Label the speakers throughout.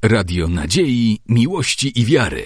Speaker 1: Radio Nadziei, Miłości i Wiary.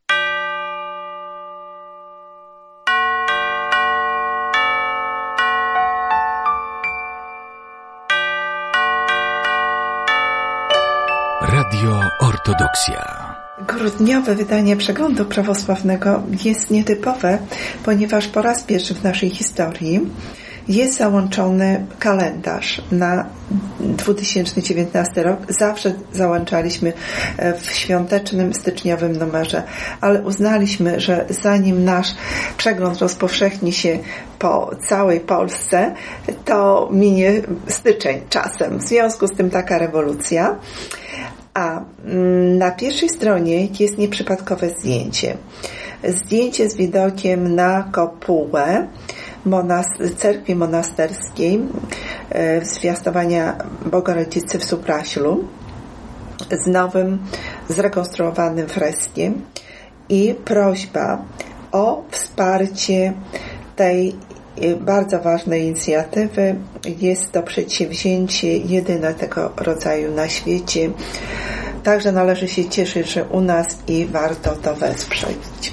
Speaker 1: Radio Ortodoksja.
Speaker 2: Grudniowe wydanie Przeglądu Prawosławnego jest nietypowe, ponieważ po raz pierwszy w naszej historii jest załączony kalendarz na 2019 rok. Zawsze załączaliśmy w świątecznym, styczniowym numerze, ale uznaliśmy, że zanim nasz przegląd rozpowszechni się po całej Polsce, to minie styczeń czasem. W związku z tym taka rewolucja. A na pierwszej stronie jest nieprzypadkowe zdjęcie. Zdjęcie z widokiem na kopułę cerkwi monasterskiej Zwiastowania Bogorodzicy w Supraślu z nowym, zrekonstruowanym freskiem i prośba o wsparcie tej bardzo ważnej inicjatywy. Jest to przedsięwzięcie jedyne tego rodzaju na świecie. Także należy się cieszyć, że u nas i warto to wesprzeć.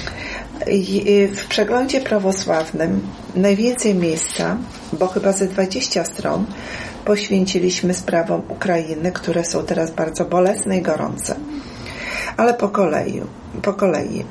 Speaker 2: W przeglądzie prawosławnym najwięcej miejsca, bo chyba ze 20 stron, poświęciliśmy sprawom Ukrainy, które są teraz bardzo bolesne i gorące. Ale po kolei.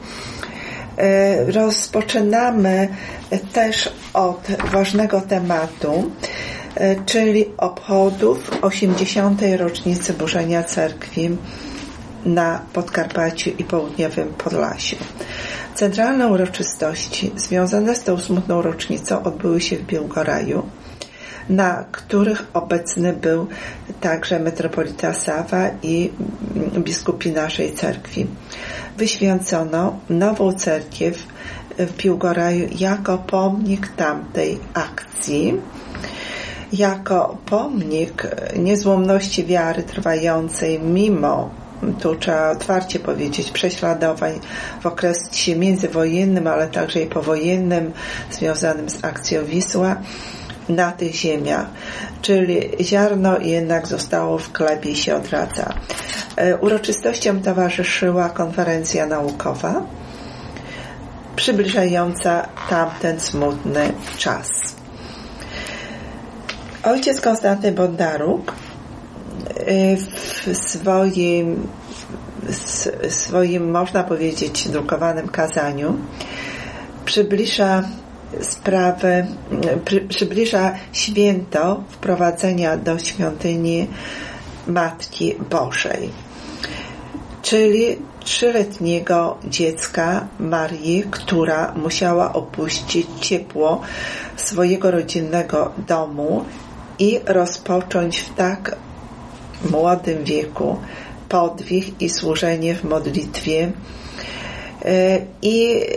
Speaker 2: Rozpoczynamy też od ważnego tematu, czyli obchodów 80. rocznicy burzenia cerkwi na Podkarpaciu i południowym Podlasiu. Centralne uroczystości związane z tą smutną rocznicą odbyły się w Biłgoraju, na których obecny był także metropolita Sawa i biskupi naszej cerkwi. Wyświęcono nową cerkiew w Biłgoraju jako pomnik tamtej akcji, jako pomnik niezłomności wiary trwającej mimo, tu trzeba otwarcie powiedzieć, prześladowań w okresie międzywojennym, ale także i powojennym związanym z akcją Wisła na tych ziemiach, czyli ziarno jednak zostało w glebie i się odradza. Uroczystościom towarzyszyła konferencja naukowa przybliżająca tamten smutny czas. Ojciec Konstanty Bondaruk w swoim, można powiedzieć, drukowanym kazaniu przybliża święto wprowadzenia do świątyni Matki Bożej, czyli 3-letniego dziecka Marii, która musiała opuścić ciepło swojego rodzinnego domu i rozpocząć w tak młodym wieku podwig i służenie w modlitwie i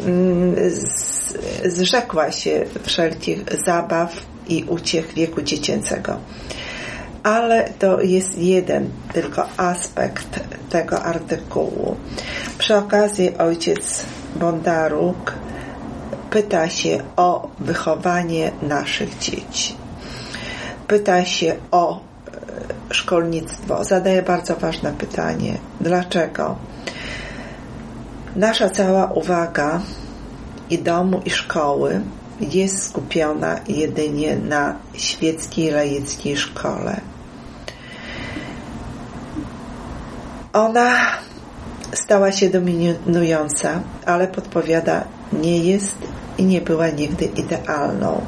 Speaker 2: zrzekła się wszelkich zabaw i uciech wieku dziecięcego. Ale to jest jeden tylko aspekt tego artykułu. Przy okazji ojciec Bondaruk pyta się o wychowanie naszych dzieci. Pyta się o szkolnictwo. Zadaje bardzo ważne pytanie. Dlaczego? Nasza cała uwaga i domu, i szkoły jest skupiona jedynie na świeckiej, laickiej szkole. Ona stała się dominująca, ale podpowiada, nie jest i nie była nigdy idealną.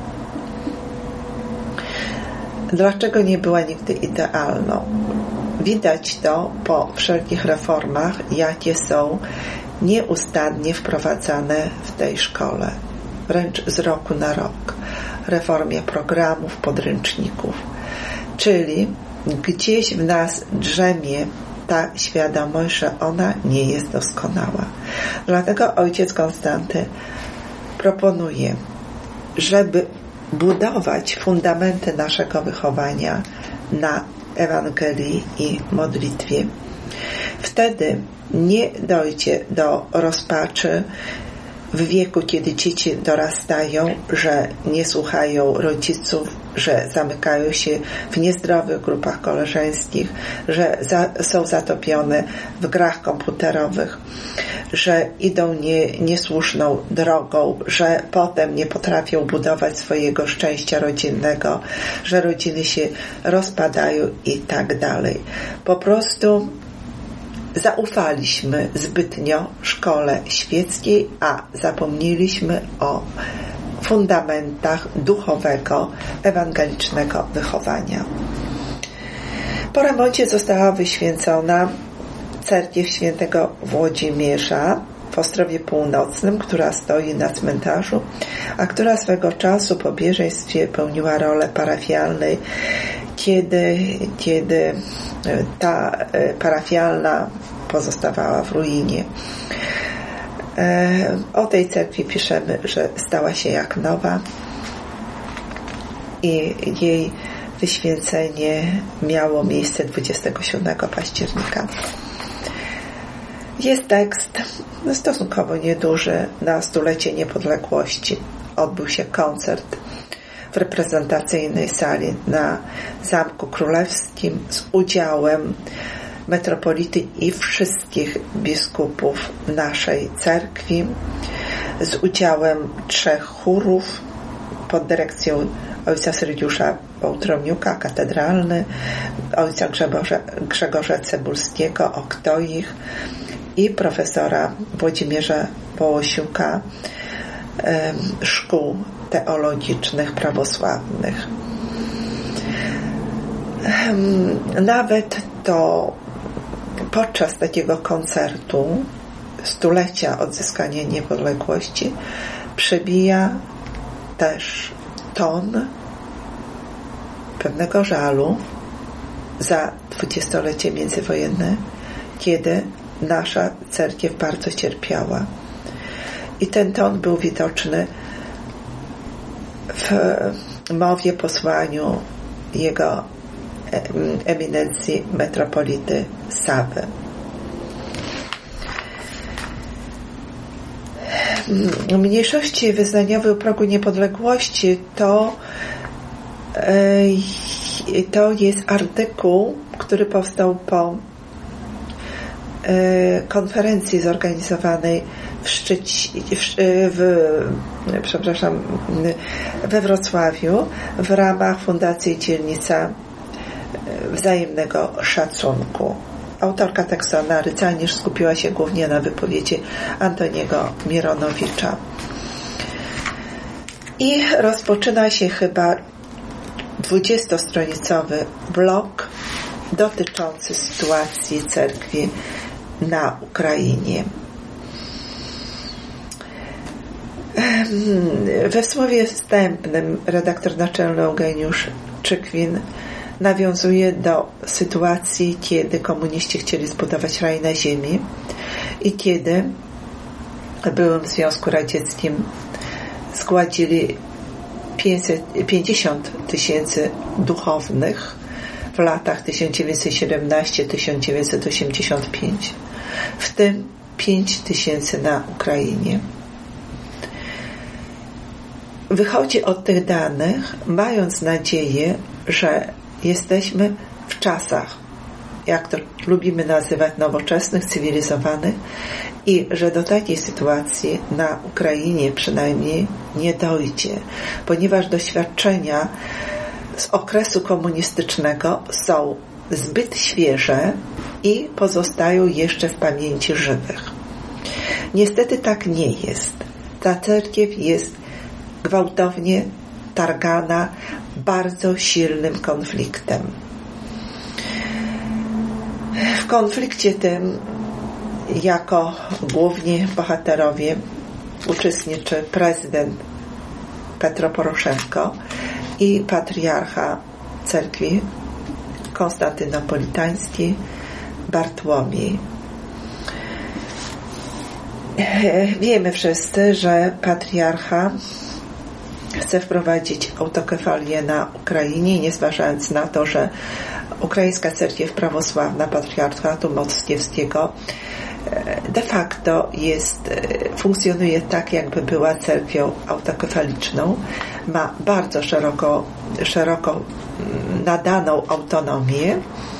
Speaker 2: Dlaczego nie była nigdy idealną? Widać to po wszelkich reformach, jakie są nieustannie wprowadzane w tej szkole, wręcz z roku na rok. Reformie programów, podręczników. Czyli gdzieś w nas drzemie ta świadomość, że ona nie jest doskonała. Dlatego ojciec Konstanty proponuje, żeby budować fundamenty naszego wychowania na Ewangelii i modlitwie. Wtedy nie dojdzie do rozpaczy w wieku, kiedy dzieci dorastają, że nie słuchają rodziców, że zamykają się w niezdrowych grupach koleżeńskich, że są zatopione w grach komputerowych, że idą niesłuszną drogą, że potem nie potrafią budować swojego szczęścia rodzinnego, że rodziny się rozpadają i tak dalej. Po prostu zaufaliśmy zbytnio szkole świeckiej, a zapomnieliśmy o fundamentach duchowego, ewangelicznego wychowania. Po remoncie została wyświęcona cerkiew świętego Włodzimierza w Ostrowie Północnym, która stoi na cmentarzu, a która swego czasu po bieżeństwie pełniła rolę parafialnej, kiedy ta parafialna pozostawała w ruinie. O tej cerkwi piszemy, że stała się jak nowa i jej wyświęcenie miało miejsce 27 października. Jest tekst stosunkowo nieduży na stulecie niepodległości. Odbył się koncert w reprezentacyjnej sali na Zamku Królewskim z udziałem metropolity i wszystkich biskupów naszej cerkwi, z udziałem 3 chórów pod dyrekcją ojca Sergiusza Bołtromiuka, katedralny, ojca Grzegorza Cebulskiego, oktoich i profesora Włodzimierza Wołosiuka, szkół teologicznych prawosławnych. Nawet to podczas takiego koncertu stulecia odzyskania niepodległości przebija też ton pewnego żalu za 20-lecie międzywojenne, kiedy nasza cerkiew bardzo cierpiała. I ten ton był widoczny w mowie, posłaniu jego eminencji metropolity Sawy. Mniejszości wyznaniowe u progu niepodległości to jest artykuł, który powstał po konferencji zorganizowanej we Wrocławiu w ramach Fundacji Dzielnica Wzajemnego Szacunku. Autorka tekstu Anna Rycanisz skupiła się głównie na wypowiedzi Antoniego Mironowicza. I rozpoczyna się chyba 20-stronicowy blog dotyczący sytuacji cerkwi na Ukrainie. We słowie wstępnym redaktor naczelny Eugeniusz Czykwin nawiązuje do sytuacji, kiedy komuniści chcieli zbudować raj na ziemi i kiedy w byłym Związku Radzieckim zgładzili 50 000 duchownych w latach 1917-1985, w tym 5 000 na Ukrainie. Wychodzi od tych danych, mając nadzieję, że jesteśmy w czasach, jak to lubimy nazywać, nowoczesnych, cywilizowanych i że do takiej sytuacji na Ukrainie przynajmniej nie dojdzie, ponieważ doświadczenia z okresu komunistycznego są zbyt świeże i pozostają jeszcze w pamięci żywych. Niestety tak nie jest. Ta cerkiew jest gwałtownie targana bardzo silnym konfliktem. W konflikcie tym jako główni bohaterowie uczestniczy prezydent Petro Poroszenko i patriarcha cerkwi konstantynopolitańskiej Bartłomiej. Wiemy wszyscy, że patriarcha chce wprowadzić autokefalię na Ukrainie, nie zważając na to, że Ukraińska Cerkiew Prawosławna Patriarchatu Moskiewskiego de facto funkcjonuje tak, jakby była cerkwią autokefaliczną, ma bardzo szeroko nadaną autonomię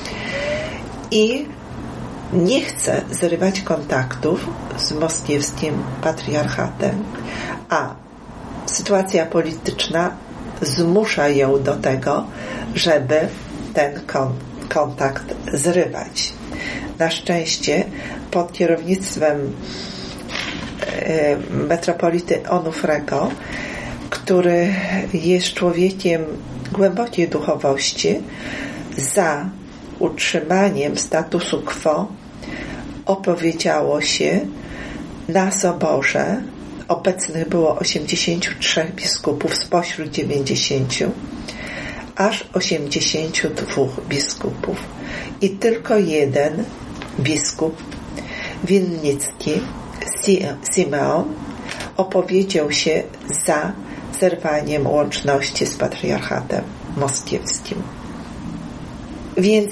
Speaker 2: i nie chce zrywać kontaktów z moskiewskim patriarchatem, a sytuacja polityczna zmusza ją do tego, żeby ten kontakt zrywać. Na szczęście pod kierownictwem metropolity Onufrego, który jest człowiekiem głębokiej duchowości, za utrzymaniem statusu quo opowiedziało się na soborze. Obecnych było 83 biskupów spośród 90, aż 82 biskupów. I tylko jeden biskup, winnicki, Simeon, opowiedział się za zerwaniem łączności z patriarchatem moskiewskim. Więc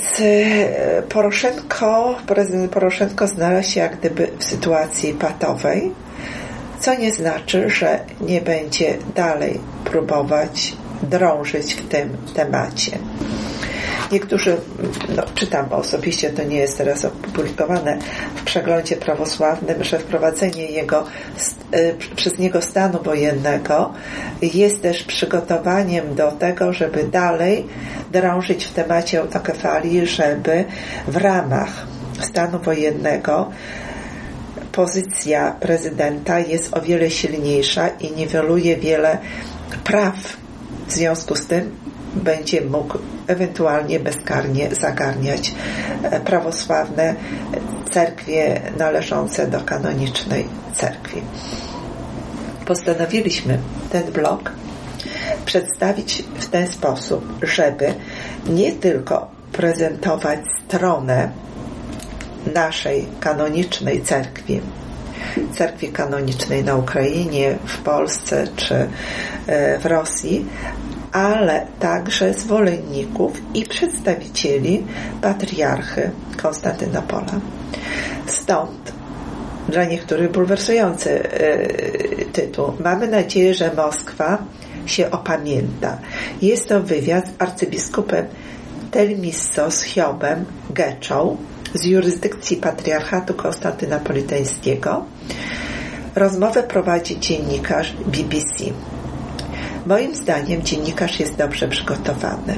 Speaker 2: prezydent Poroszenko znalazł się jak gdyby w sytuacji patowej, co nie znaczy, że nie będzie dalej próbować drążyć w tym temacie. Niektórzy, czytam osobiście, to nie jest teraz opublikowane w przeglądzie prawosławnym, że wprowadzenie przez niego stanu wojennego jest też przygotowaniem do tego, żeby dalej drążyć w temacie autokefalii, żeby w ramach stanu wojennego pozycja prezydenta jest o wiele silniejsza i niweluje wiele praw. W związku z tym będzie mógł ewentualnie bezkarnie zagarniać prawosławne cerkwie należące do kanonicznej cerkwi. Postanowiliśmy ten blok przedstawić w ten sposób, żeby nie tylko prezentować stronę naszej kanonicznej cerkwi kanonicznej na Ukrainie, w Polsce czy w Rosji, ale także zwolenników i przedstawicieli patriarchy Konstantynopola. Stąd dla niektórych bulwersujący tytuł. Mamy nadzieję, że Moskwa się opamięta. Jest to wywiad z arcybiskupem Telmissos Hiobem Geczą z jurysdykcji patriarchatu konstantynopolitańskiego. Rozmowę prowadzi dziennikarz BBC. Moim zdaniem dziennikarz jest dobrze przygotowany.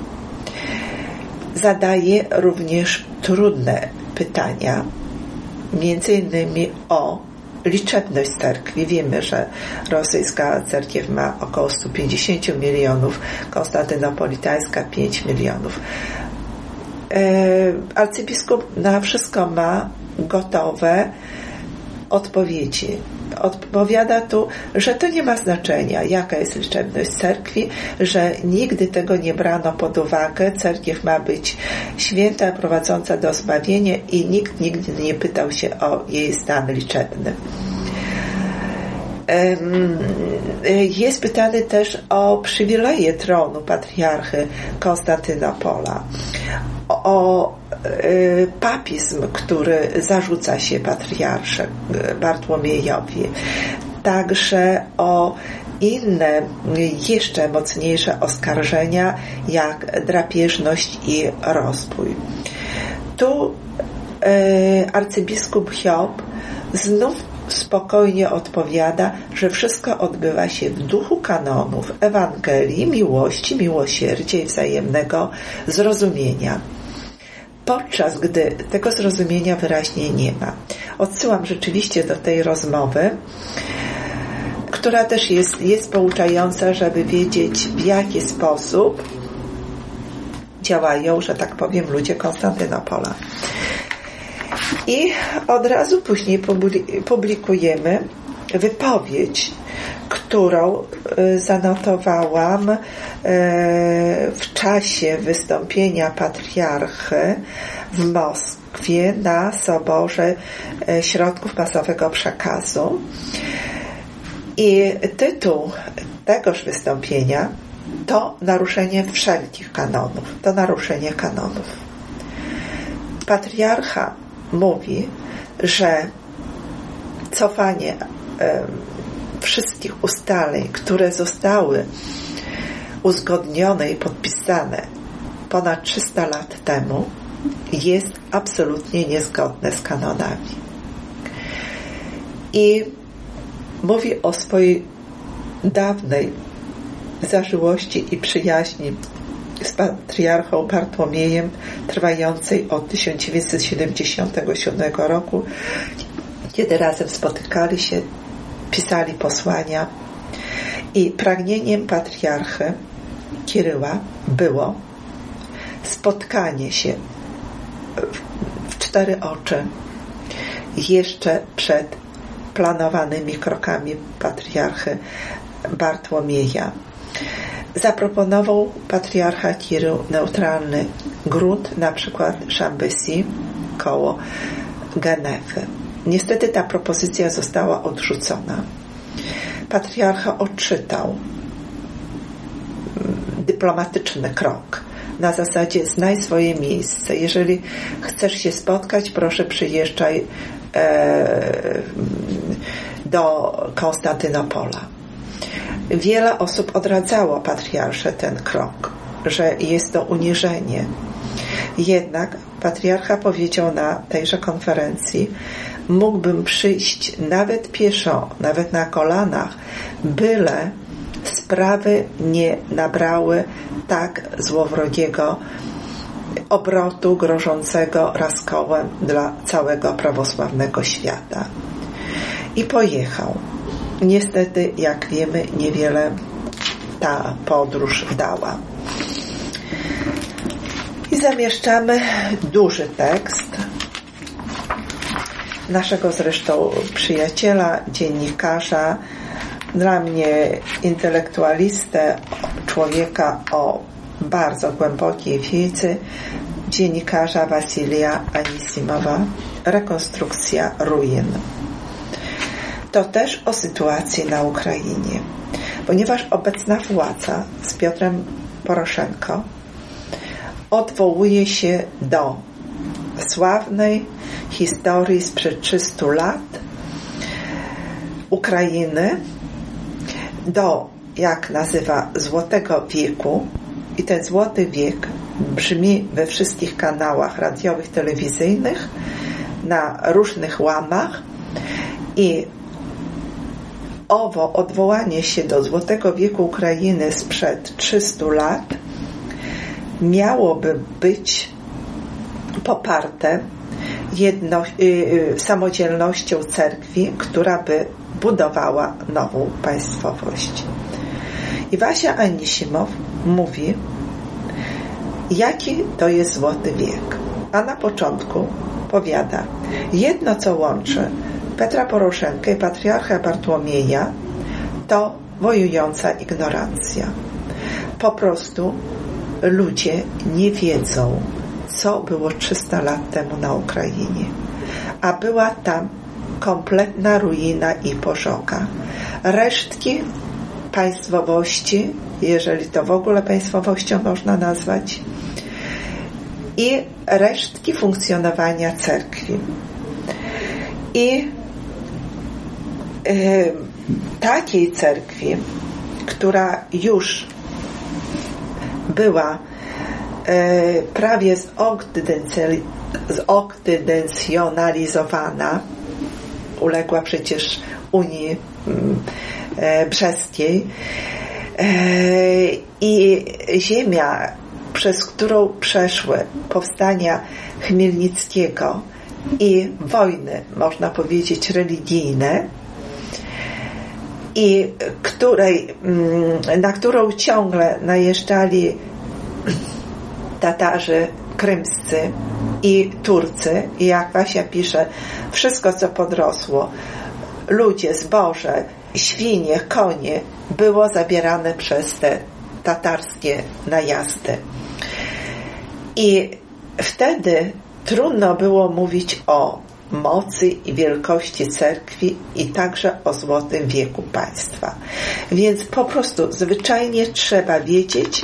Speaker 2: Zadaje również trudne pytania, między innymi o liczebność cerkwi. Wiemy, że rosyjska cerkiew ma około 150 milionów, konstantynopolitańska 5 milionów. Arcybiskup na wszystko ma gotowe odpowiedzi. Odpowiada tu, że to nie ma znaczenia, jaka jest liczebność cerkwi, że nigdy tego nie brano pod uwagę. Cerkiew ma być święta, prowadząca do zbawienia i nikt nigdy nie pytał się o jej stan liczebny. Jest pytany też o przywileje tronu patriarchy Konstantynopola, o papizm, który zarzuca się patriarsze Bartłomiejowi, także o inne, jeszcze mocniejsze oskarżenia, jak drapieżność i rozbój. Tu arcybiskup Hiob znów spokojnie odpowiada, że wszystko odbywa się w duchu kanonów Ewangelii, miłości, miłosierdzia i wzajemnego zrozumienia. Podczas gdy tego zrozumienia wyraźnie nie ma. Odsyłam rzeczywiście do tej rozmowy, która też jest pouczająca, żeby wiedzieć, w jaki sposób działają, że tak powiem, ludzie Konstantynopola. I od razu później publikujemy wypowiedź, którą zanotowałam w czasie wystąpienia patriarchy w Moskwie na Soborze Środków Masowego Przekazu. I tytuł tegoż wystąpienia to naruszenie wszelkich kanonów. To naruszenie kanonów. Patriarcha mówi, że cofanie wszystkich ustaleń, które zostały uzgodnione i podpisane ponad 300 lat temu, jest absolutnie niezgodne z kanonami. I mówi o swojej dawnej zażyłości i przyjaźni z patriarchą Bartłomiejem, trwającej od 1977 roku, kiedy razem spotykali się, pisali posłania. I pragnieniem patriarchy Kiryła było spotkanie się w 4 oczy jeszcze przed planowanymi krokami patriarchy Bartłomieja. Zaproponował patriarcha Kirył neutralny grunt, na przykład Szambesi koło Genewy. Niestety ta propozycja została odrzucona. Patriarcha odczytał dyplomatyczny krok na zasadzie: znaj swoje miejsce. Jeżeli chcesz się spotkać, proszę przyjeżdżaj do Konstantynopola. Wiele osób odradzało patriarsze ten krok, że jest to uniżenie. Jednak patriarcha powiedział na tejże konferencji: mógłbym przyjść nawet pieszo, nawet na kolanach, byle sprawy nie nabrały tak złowrogiego obrotu grożącego raskołem dla całego prawosławnego świata. I pojechał. Niestety, jak wiemy, niewiele ta podróż dała. I zamieszczamy duży tekst naszego zresztą przyjaciela, dziennikarza, dla mnie intelektualistę, człowieka o bardzo głębokiej wiedzy, dziennikarza Wasilija Anisimowa, Rekonstrukcja ruin. To też o sytuacji na Ukrainie, ponieważ obecna władza z Piotrem Poroszenko odwołuje się do sławnej historii sprzed 300 lat Ukrainy, do, jak nazywa, Złotego Wieku. I ten Złoty Wiek brzmi we wszystkich kanałach radiowych, telewizyjnych, na różnych łamach. I owo odwołanie się do Złotego Wieku Ukrainy sprzed 300 lat miałoby być poparte samodzielnością cerkwi, która by budowała nową państwowość. I Wasia Anisimow mówi, jaki to jest Złoty Wiek. A na początku powiada: jedno, co łączy Petra Poroszenkę i patriarcha Bartłomieja, to wojująca ignorancja. Po prostu ludzie nie wiedzą, co było 300 lat temu na Ukrainie. A była tam kompletna ruina i pożoga. Resztki państwowości, jeżeli to w ogóle państwowością można nazwać, i resztki funkcjonowania cerkwi. I takiej cerkwi, która już była prawie zoktydencjonalizowana, uległa przecież Unii Brzeskiej, i ziemia, przez którą przeszły powstania Chmielnickiego i wojny, można powiedzieć, religijne, i na którą ciągle najeżdżali Tatarzy krymscy i Turcy, i jak Wasia pisze, wszystko, co podrosło, ludzie, zboże, świnie, konie, było zabierane przez te tatarskie najazdy. I wtedy trudno było mówić o mocy i wielkości cerkwi i także o Złotym Wieku państwa. Więc po prostu zwyczajnie trzeba wiedzieć,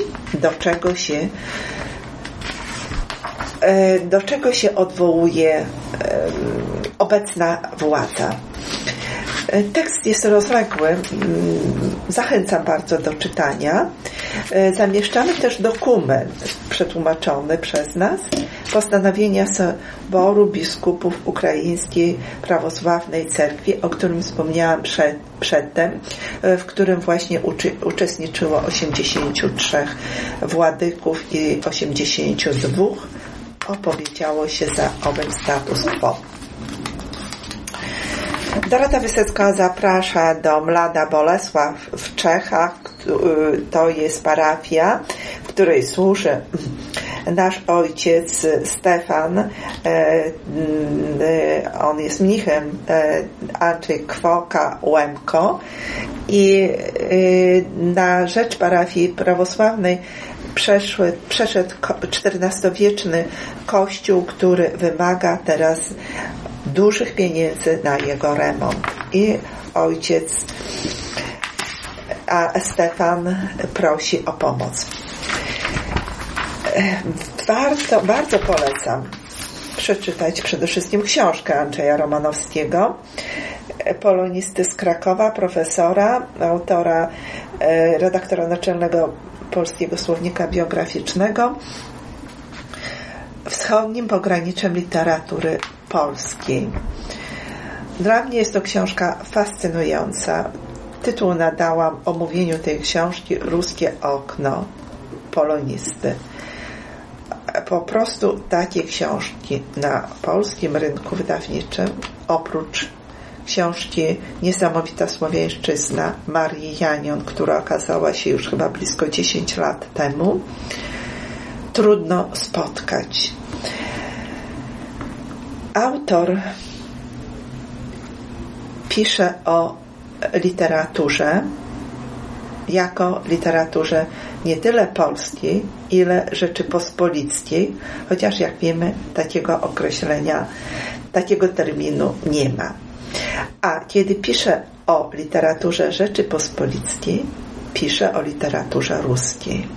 Speaker 2: do czego się odwołuje obecna władza. Tekst jest rozległy, zachęcam bardzo do czytania. Zamieszczamy też dokument przetłumaczony przez nas, postanowienia Soboru Biskupów Ukraińskiej Prawosławnej Cerkwi, o którym wspomniałam przedtem, w którym właśnie uczestniczyło 83 władyków i 82 opowiedziało się za owym status quo. Dorota Wysocka zaprasza do Mlada Bolesław w Czechach. To jest parafia, w której służy nasz ojciec Stefan. On jest mnichem, Andrzej Kwoka-Łemko, i na rzecz parafii prawosławnej przeszedł XIV-wieczny kościół, który wymaga teraz dużych pieniędzy na jego remont. I ojciec Stefan prosi o pomoc. Bardzo polecam przeczytać przede wszystkim książkę Andrzeja Romanowskiego, polonisty z Krakowa, profesora, autora, redaktora naczelnego Polskiego Słownika Biograficznego, wschodnim pograniczem literatury polskiej. Dla mnie jest to książka fascynująca. Tytuł nadałam omówieniu tej książki Ruskie okno polonisty. Po prostu takie książki na polskim rynku wydawniczym, oprócz książki Niesamowita Słowiańszczyzna Marii Janion, która okazała się już chyba blisko 10 lat temu, trudno spotkać. Autor pisze o literaturze jako literaturze nie tyle polskiej, ile rzeczypospolitskiej, chociaż jak wiemy, takiego określenia, takiego terminu nie ma. A kiedy pisze o literaturze rzeczypospolitskiej, pisze o literaturze ruskiej.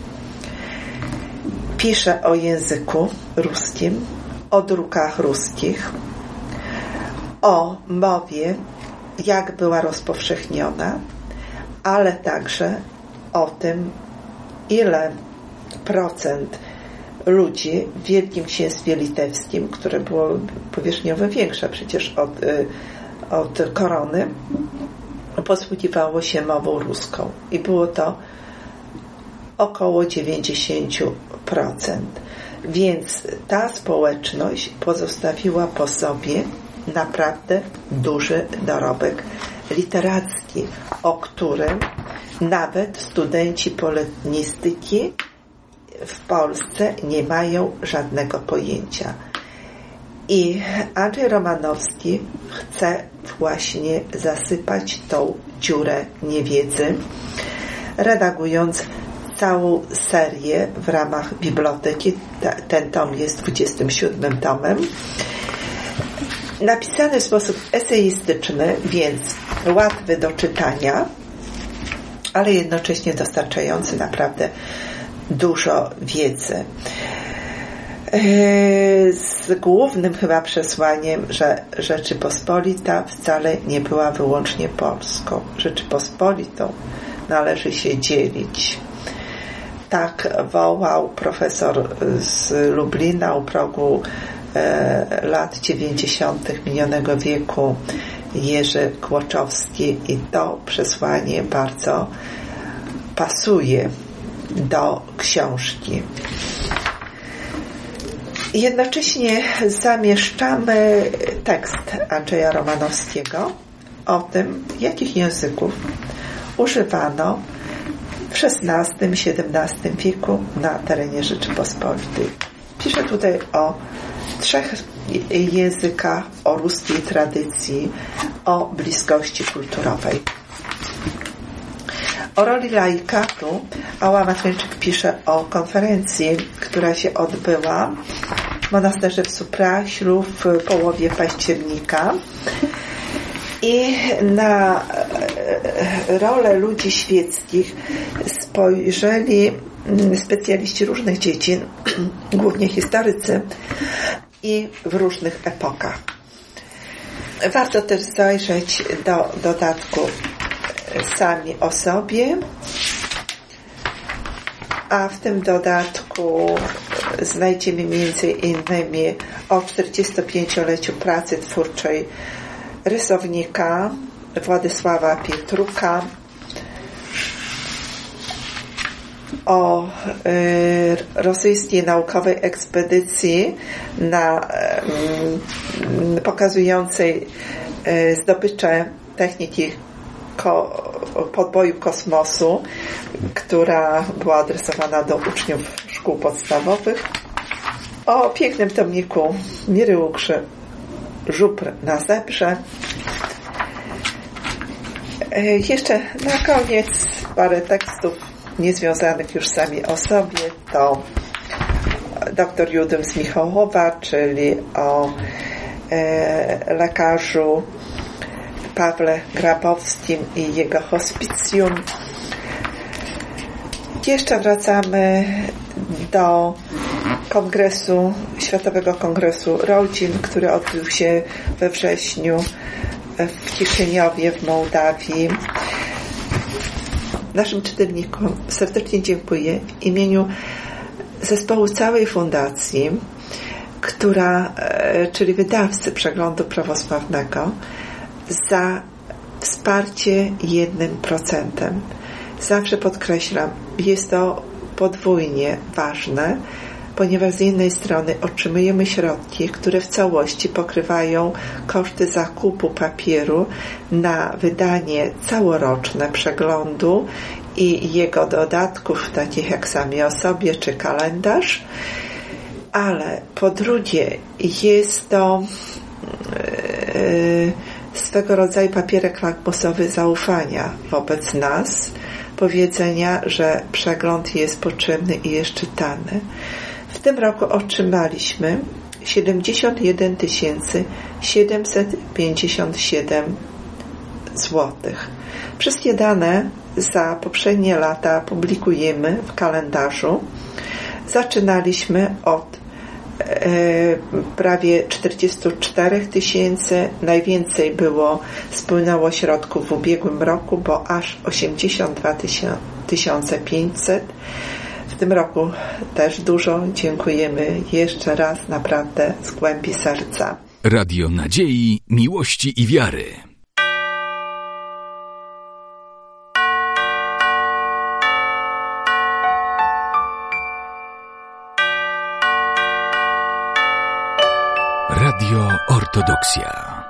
Speaker 2: Pisze o języku ruskim, o drukach ruskich, o mowie, jak była rozpowszechniona, ale także o tym, ile procent ludzi w Wielkim Księstwie Litewskim, które było powierzchniowo większe przecież od korony, posługiwało się mową ruską. I było to około 90%. Więc ta społeczność pozostawiła po sobie naprawdę duży dorobek literacki, o którym nawet studenci polonistyki w Polsce nie mają żadnego pojęcia. I Andrzej Romanowski chce właśnie zasypać tą dziurę niewiedzy, redagując całą serię w ramach biblioteki. Ten tom jest 27 tomem. Napisany w sposób eseistyczny, więc łatwy do czytania, ale jednocześnie dostarczający naprawdę dużo wiedzy. Z głównym chyba przesłaniem, że Rzeczypospolita wcale nie była wyłącznie Polską. Rzeczypospolitą należy się dzielić. Tak wołał profesor z Lublina u progu lat 90. minionego wieku Jerzy Kłoczowski, i to przesłanie bardzo pasuje do książki. Jednocześnie zamieszczamy tekst Andrzeja Romanowskiego o tym, jakich języków używano w XVI-XVII wieku na terenie Rzeczypospolitej. Pisze tutaj o 3 językach, o ruskiej tradycji, o bliskości kulturowej. O roli laikatu Ała Matryńczyk pisze o konferencji, która się odbyła w monasterze w Supraślu w połowie października, i na rolę ludzi świeckich spojrzeli specjaliści różnych dziedzin, głównie historycy, i w różnych epokach. Warto też zajrzeć do dodatku Sami o sobie, a w tym dodatku znajdziemy między innymi o 45-leciu pracy twórczej rysownika Władysława Pietruka, o rosyjskiej naukowej ekspedycji pokazującej zdobycze techniki podboju kosmosu, która była adresowana do uczniów szkół podstawowych, o pięknym tomniku Miry Łukrzy Żubr na zebrze. Jeszcze na koniec parę tekstów niezwiązanych już sami o sobie. To dr Judym z Michałowa, czyli o lekarzu Pawle Grabowskim i jego hospicjum. Jeszcze wracamy do Światowego Kongresu Rodzin, który odbył się we wrześniu w Kiszyniowie w Mołdawii. Naszym czytelnikom serdecznie dziękuję w imieniu zespołu całej fundacji, czyli wydawcy Przeglądu Prawosławnego, za wsparcie 1%. Zawsze podkreślam, jest to podwójnie ważne, ponieważ z jednej strony otrzymujemy środki, które w całości pokrywają koszty zakupu papieru na wydanie całoroczne przeglądu i jego dodatków, takich jak Sami o sobie czy kalendarz, ale po drugie jest to swego rodzaju papierek lakmusowy zaufania wobec nas, powiedzenia, że przegląd jest potrzebny i jest czytany. W tym roku otrzymaliśmy 71 757 zł. Wszystkie dane za poprzednie lata publikujemy w kalendarzu. Zaczynaliśmy od prawie 44 000. Najwięcej spłynęło środków w ubiegłym roku, bo aż 82 500. W tym roku też dużo. Dziękujemy jeszcze raz naprawdę z głębi serca.
Speaker 1: Radio Nadziei, Miłości i Wiary. Radio Ortodoksja.